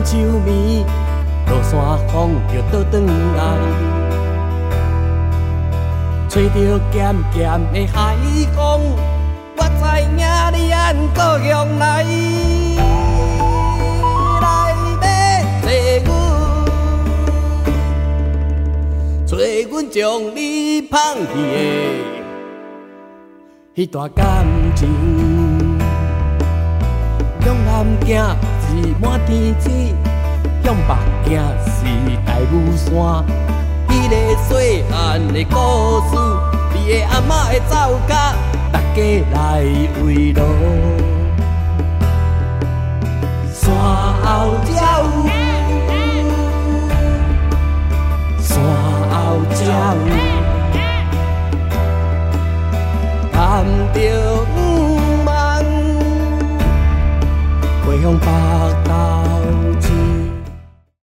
秋暝，落山风就倒转来，吹着咸咸的海风，我知影你按故乡来，来找阮将你放弃的迄段感情。向南行是满天星，向北行是大雾山。迄个细汉的故事，你的阿嬷会走甲大家来围炉。山后才有，山后才有，谈着。回向北。